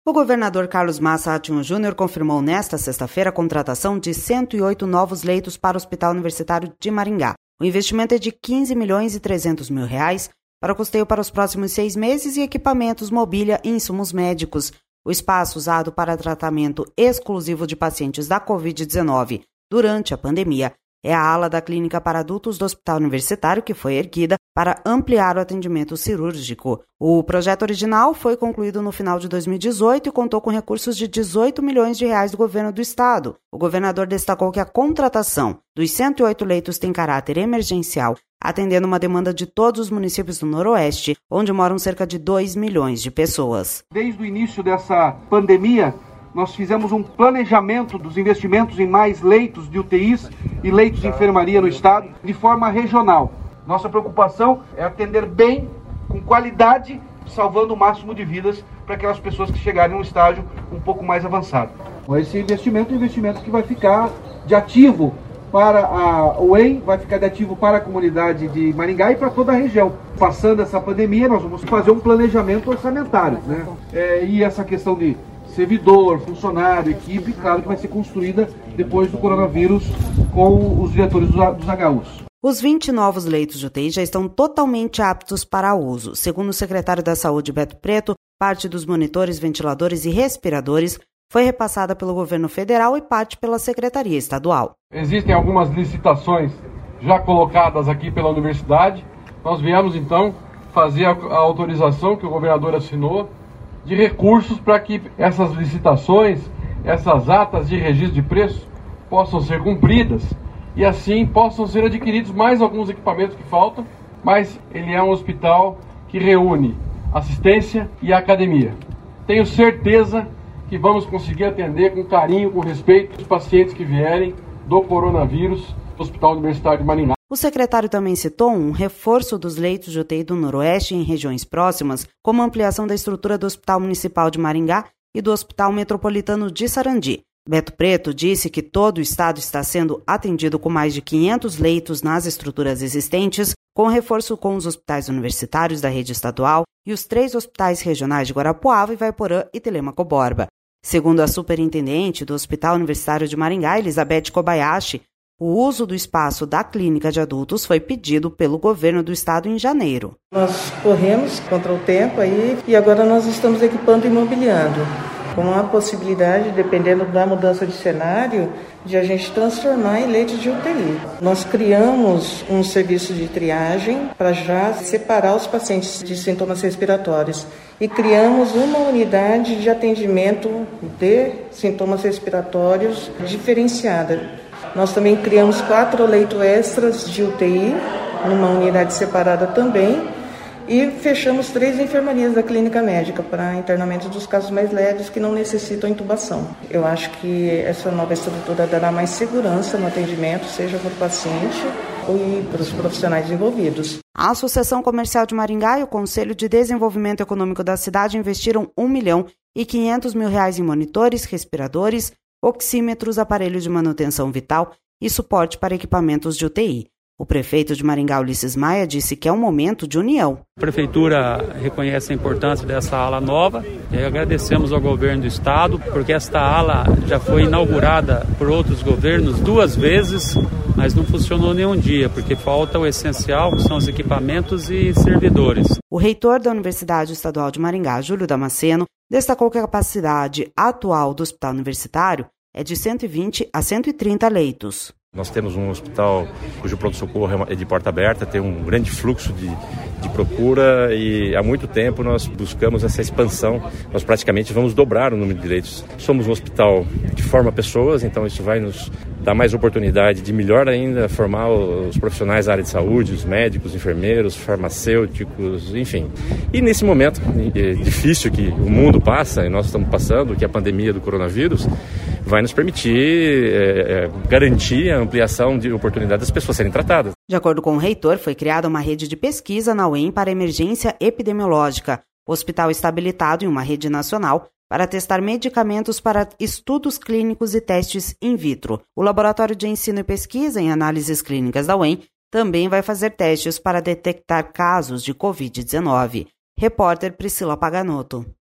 O governador Carlos Massa Atyum Júnior confirmou nesta sexta-feira a contratação de 108 novos leitos para o Hospital Universitário de Maringá. O investimento é de R$ 15.300.000 para o custeio para os próximos 6 meses e equipamentos, mobília e insumos médicos. O espaço usado para tratamento exclusivo de pacientes da Covid-19 durante a pandemia é a ala da Clínica para Adultos do Hospital Universitário, que foi erguida para ampliar o atendimento cirúrgico. O projeto original foi concluído no final de 2018 e contou com recursos de R$ 18 milhões do governo do estado. O governador destacou que a contratação dos 108 leitos tem caráter emergencial, atendendo uma demanda de todos os municípios do Noroeste, onde moram cerca de 2 milhões de pessoas. Desde o início dessa pandemia, nós fizemos um planejamento dos investimentos em mais leitos de UTIs e leitos de enfermaria no estado, de forma regional. Nossa preocupação é atender bem, com qualidade, salvando o máximo de vidas para aquelas pessoas que chegarem num estágio um pouco mais avançado. Esse investimento é um investimento que vai ficar de ativo para a UEM, vai ficar de ativo para a comunidade de Maringá e para toda a região. Passando essa pandemia, nós vamos fazer um planejamento orçamentário, né? E essa questão de servidor, funcionário, equipe, claro que vai ser construída depois do coronavírus com os diretores dos HUs. Os 20 novos leitos de UTI já estão totalmente aptos para uso. Segundo o secretário da Saúde, Beto Preto, parte dos monitores, ventiladores e respiradores foi repassada pelo governo federal e parte pela Secretaria Estadual. Existem algumas licitações já colocadas aqui pela universidade. Nós viemos, então, fazer a autorização que o governador assinou de recursos para que essas licitações, essas atas de registro de preço possam ser cumpridas e assim possam ser adquiridos mais alguns equipamentos que faltam, mas ele é um hospital que reúne assistência e academia. Tenho certeza que vamos conseguir atender com carinho, com respeito os pacientes que vierem do coronavírus do Hospital Universitário de Maringá. O secretário também citou um reforço dos leitos de UTI do Noroeste em regiões próximas, como a ampliação da estrutura do Hospital Municipal de Maringá e do Hospital Metropolitano de Sarandi. Beto Preto disse que todo o estado está sendo atendido com mais de 500 leitos nas estruturas existentes, com reforço com os hospitais universitários da rede estadual e os 3 hospitais regionais de Guarapuava, Ivaiporã e Telêmaco Borba. Segundo a superintendente do Hospital Universitário de Maringá, Elizabeth Kobayashi, o uso do espaço da clínica de adultos foi pedido pelo governo do estado em janeiro. Nós corremos contra o tempo aí e agora nós estamos equipando e imobiliando, com a possibilidade, dependendo da mudança de cenário, de a gente transformar em leitos de UTI. Nós criamos um serviço de triagem para já separar os pacientes de sintomas respiratórios e criamos uma unidade de atendimento de sintomas respiratórios diferenciada. Nós também criamos 4 leitos extras de UTI, numa unidade separada também, e fechamos 3 enfermarias da clínica médica para internamento dos casos mais leves que não necessitam intubação. Eu acho que essa nova estrutura dará mais segurança no atendimento, seja para o paciente e para os profissionais envolvidos. A Associação Comercial de Maringá e o Conselho de Desenvolvimento Econômico da cidade investiram R$ 1.500.000 em monitores, respiradores, oxímetros, aparelhos de manutenção vital e suporte para equipamentos de UTI. O prefeito de Maringá, Ulisses Maia, disse que é um momento de união. A prefeitura reconhece a importância dessa ala nova e agradecemos ao governo do estado, porque esta ala já foi inaugurada por outros governos 2 vezes, mas não funcionou nenhum dia, porque falta o essencial, que são os equipamentos e servidores. O reitor da Universidade Estadual de Maringá, Júlio Damasceno, destacou que a capacidade atual do hospital universitário é de 120 a 130 leitos. Nós temos um hospital cujo pronto-socorro é de porta aberta, tem um grande fluxo de procura e há muito tempo nós buscamos essa expansão. Nós praticamente vamos dobrar o número de leitos. Somos um hospital que forma pessoas, então isso vai nos dar mais oportunidade de melhor ainda formar os profissionais da área de saúde, os médicos, enfermeiros, farmacêuticos, enfim. E nesse momento difícil que o mundo passa, e nós estamos passando, que é a pandemia do coronavírus, vai nos permitir garantir a ampliação de oportunidade das pessoas serem tratadas. De acordo com o reitor, foi criada uma rede de pesquisa na UEM para emergência epidemiológica. O hospital está habilitado em uma rede nacional para testar medicamentos para estudos clínicos e testes in vitro. O Laboratório de Ensino e Pesquisa em Análises Clínicas da UEM também vai fazer testes para detectar casos de Covid-19. Repórter Priscila Paganotto.